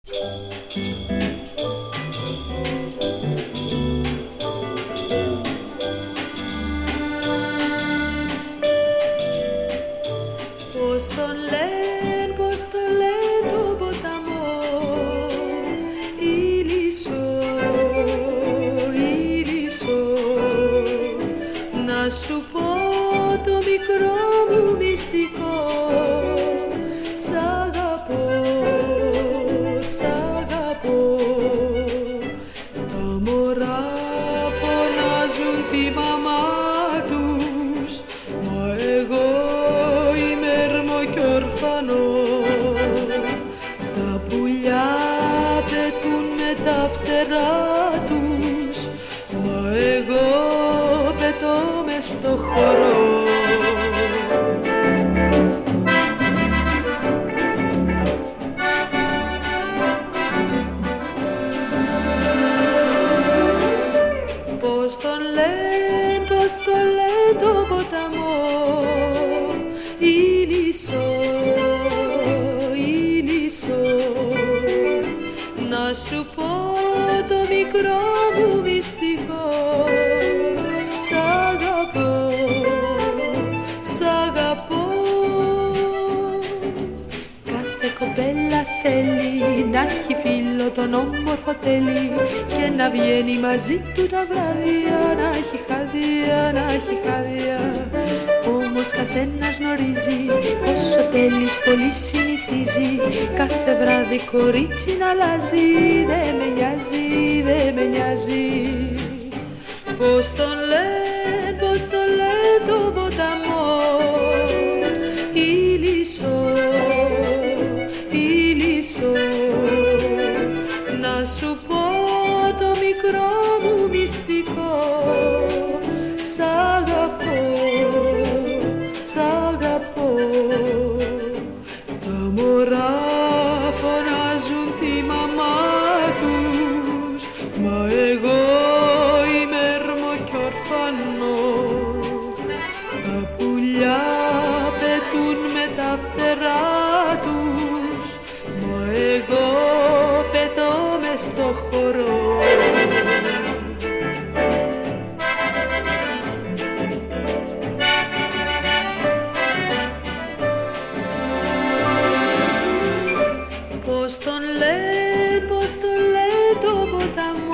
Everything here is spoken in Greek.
Πώς το λένε το ποταμό, Ήλισσο, Ήλισσο. Να σου πω το μικρό μου μυστικό, σ' αγαπώ, σ' αγαπώ. Τα μωρά φωνάζουν τη μαμά τους, μα εγώ τα πουλιά πετούν με τα φτερά τους, μα εγώ πετώ μες στο χώρο. Πώς το λένε το ποταμό, Ήλισσο, να σου πω το μικρό μου μυστικό, σ' αγαπώ, σ' αγαπώ. Κάθε κοπέλα θέλει να έχει φίλο τον όμορφο τέλει και να βγαίνει μαζί του τα βράδια, να έχει χάδια, να έχει χάδια. Όμως καθένας γνωρίζει πόσο τέλης πολύ συνηθίζει, κάθε βράδυ κορίτσι να αλλάζει, δε με νοιάζει, δε με νοιάζει. Πώς τον λένε το ποταμό, Ήλισσο, Ήλισσο. Να σου πω το μικρό μου μυστικό, σ' αγαπώ, σ' αγαπώ. Τα μωρά φωνάζουν τη μαμά τους, μα εγώ είμαι έρμο κι ορφανός. Τα πουλιά πετούν με τα φτερά τους, μα εγώ πετώ μες στο χώρο. Πώς το λένε το ποταμό,